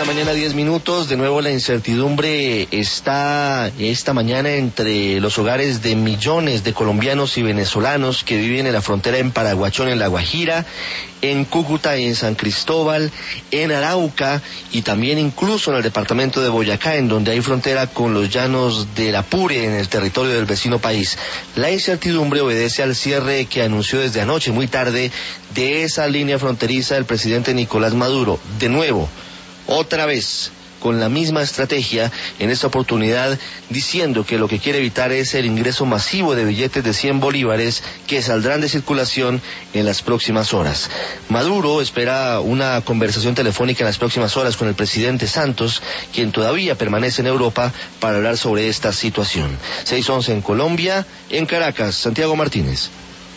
mañana, 10 minutos. De nuevo la incertidumbre está esta mañana entre los hogares de millones de colombianos y venezolanos que viven en la frontera en Paraguachón, en La Guajira, en Cúcuta y en San Cristóbal, en Arauca y también incluso en el departamento de Boyacá, en donde hay frontera con los llanos del Apure, en el territorio del vecino país. La incertidumbre obedece al cierre que anunció desde anoche, muy tarde, de esa línea fronteriza el presidente Nicolás Maduro. De nuevo, otra vez, con la misma estrategia, en esta oportunidad diciendo que lo que quiere evitar es el ingreso masivo de billetes de 100 bolívares que saldrán de circulación en las próximas horas. Maduro espera una conversación telefónica en las próximas horas con el presidente Santos, quien todavía permanece en Europa, para hablar sobre esta situación. 6:11 en Colombia, en Caracas, Santiago Martínez.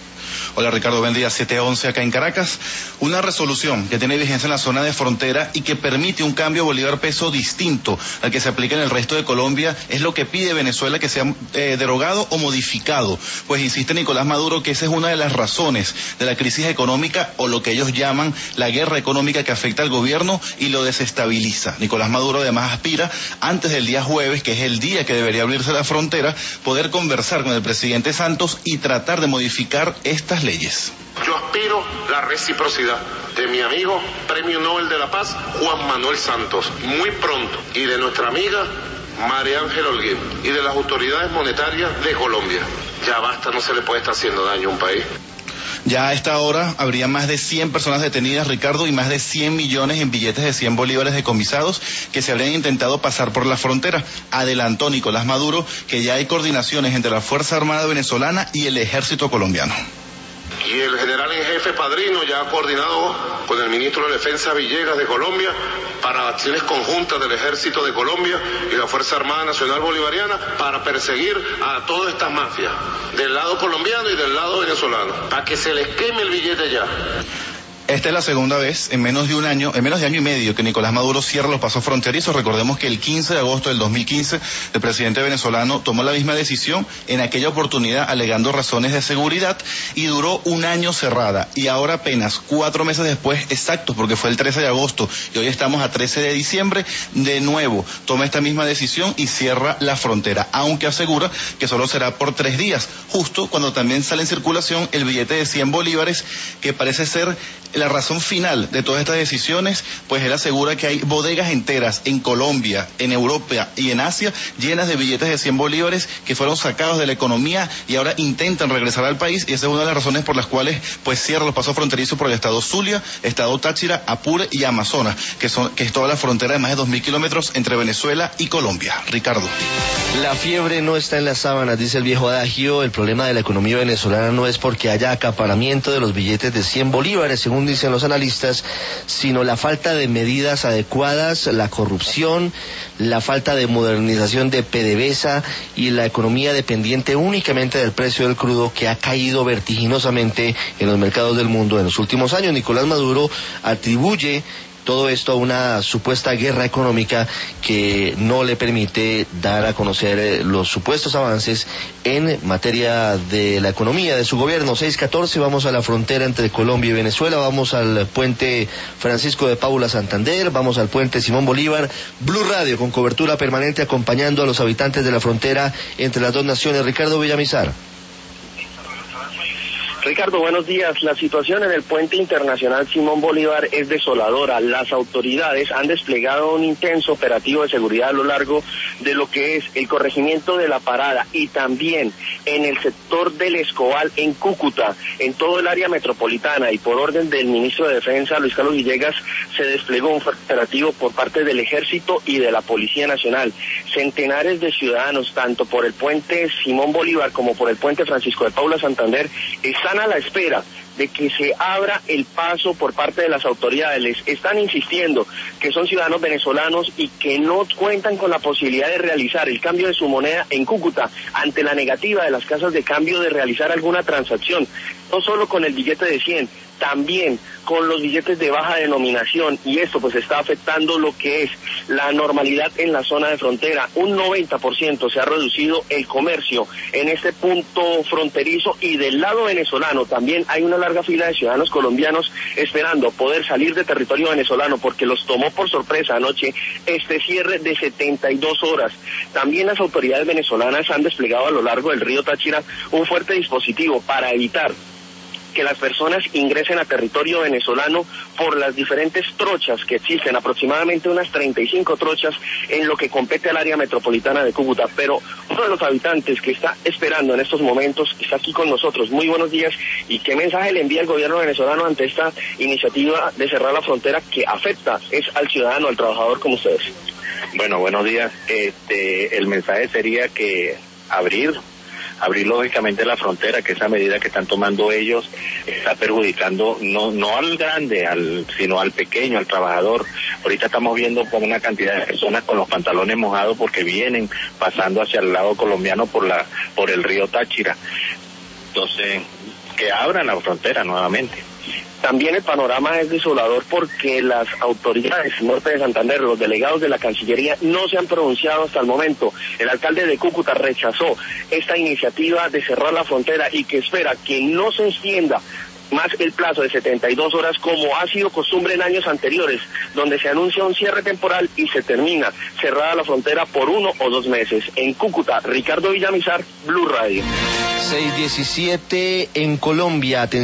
Hola Ricardo, buen día. 7:11 acá en Caracas. Una resolución que tiene vigencia en la zona de frontera y que permite un cambio bolívar-peso distinto al que se aplica en el resto de Colombia es lo que pide Venezuela que sea derogado o modificado. Pues insiste Nicolás Maduro que esa es una de las razones de la crisis económica, o lo que ellos llaman la guerra económica, que afecta al gobierno y lo desestabiliza. Nicolás Maduro además aspira, antes del día jueves, que es el día que debería abrirse la frontera, poder conversar con el presidente Santos y tratar de modificar estas leyes. Yo aspiro la reciprocidad de mi amigo Premio Nobel de la Paz Juan Manuel Santos muy pronto, y de nuestra amiga María Ángela Holguín, y de las autoridades monetarias de Colombia. Ya basta, no se le puede estar haciendo daño a un país. Ya a esta hora habría más de 100 personas detenidas, Ricardo, y más de 100 millones en billetes de 100 bolívares decomisados que se habrían intentado pasar por la frontera. Adelantó Nicolás Maduro que ya hay coordinaciones entre la Fuerza Armada venezolana y el ejército colombiano. Y el general en jefe Padrino ya ha coordinado con el ministro de Defensa Villegas de Colombia para acciones conjuntas del Ejército de Colombia y la Fuerza Armada Nacional Bolivariana para perseguir a todas estas mafias, del lado colombiano y del lado venezolano, para que se les queme el billete ya. Esta es la segunda vez en menos de año y medio, que Nicolás Maduro cierra los pasos fronterizos. Recordemos que el 15 de agosto del 2015 el presidente venezolano tomó la misma decisión, en aquella oportunidad alegando razones de seguridad, y duró un año cerrada. Y ahora, apenas 4 meses después, exactos, porque fue el 13 de agosto y hoy estamos a 13 de diciembre, de nuevo toma esta misma decisión y cierra la frontera, aunque asegura que solo será por 3 días, justo cuando también sale en circulación el billete de 100 bolívares, que parece ser la razón final de todas estas decisiones. Pues él asegura que hay bodegas enteras en Colombia, en Europa y en Asia llenas de billetes de 100 bolívares que fueron sacados de la economía y ahora intentan regresar al país, y esa es una de las razones por las cuales pues cierra los pasos fronterizos por el estado Zulia, estado Táchira, Apure y Amazonas, que es toda la frontera de más de 2.000 kilómetros entre Venezuela y Colombia. Ricardo. La fiebre no está en las sábanas, dice el viejo adagio. El problema de la economía venezolana no es porque haya acaparamiento de los billetes de 100 bolívares, según dicen los analistas, sino la falta de medidas adecuadas, la corrupción, la falta de modernización de PDVSA y la economía dependiente únicamente del precio del crudo, que ha caído vertiginosamente en los mercados del mundo en los últimos años. Nicolás Maduro atribuye todo esto a una supuesta guerra económica que no le permite dar a conocer los supuestos avances en materia de la economía de su gobierno. 6:14, vamos a la frontera entre Colombia y Venezuela, vamos al puente Francisco de Paula Santander, vamos al puente Simón Bolívar. Blue Radio con cobertura permanente acompañando a los habitantes de la frontera entre las dos naciones. Ricardo Villamizar. Ricardo, buenos días. La situación en el puente internacional Simón Bolívar es desoladora. Las autoridades han desplegado un intenso operativo de seguridad a lo largo de lo que es el corregimiento de La Parada y también en el sector del Escobal en Cúcuta, en todo el área metropolitana, y por orden del ministro de Defensa, Luis Carlos Villegas, se desplegó un operativo por parte del Ejército y de la Policía Nacional. Centenares de ciudadanos, tanto por el puente Simón Bolívar como por el puente Francisco de Paula Santander, están a la espera de que se abra el paso por parte de las autoridades. Les están insistiendo que son ciudadanos venezolanos y que no cuentan con la posibilidad de realizar el cambio de su moneda en Cúcuta ante la negativa de las casas de cambio de realizar alguna transacción, no solo con el billete de 100, también con los billetes de baja denominación, y esto pues está afectando lo que es la normalidad en la zona de frontera. Un 90% se ha reducido el comercio en este punto fronterizo, y del lado venezolano también hay una larga fila de ciudadanos colombianos esperando poder salir de territorio venezolano, porque los tomó por sorpresa anoche este cierre de 72 horas. También las autoridades venezolanas han desplegado a lo largo del río Táchira un fuerte dispositivo para evitar que las personas ingresen a territorio venezolano por las diferentes trochas que existen, aproximadamente unas 35 trochas en lo que compete al área metropolitana de Cúcuta. Pero uno de los habitantes que está esperando en estos momentos está aquí con nosotros. Muy buenos días. ¿Y qué mensaje le envía el gobierno venezolano ante esta iniciativa de cerrar la frontera que afecta al ciudadano, al trabajador como ustedes? Bueno, buenos días. El mensaje sería que abrir lógicamente la frontera, que esa medida que están tomando ellos está perjudicando no al grande, sino al pequeño, al trabajador. Ahorita estamos viendo por una cantidad de personas con los pantalones mojados porque vienen pasando hacia el lado colombiano por el río Táchira. Entonces, que abran la frontera nuevamente. También el panorama es desolador porque las autoridades norte de Santander, los delegados de la Cancillería, no se han pronunciado hasta el momento. El alcalde de Cúcuta rechazó esta iniciativa de cerrar la frontera y que espera que no se extienda más el plazo de 72 horas como ha sido costumbre en años anteriores, donde se anuncia un cierre temporal y se termina cerrada la frontera por 1 o 2 meses. En Cúcuta, Ricardo Villamizar, Blue Radio. 6:17 en Colombia.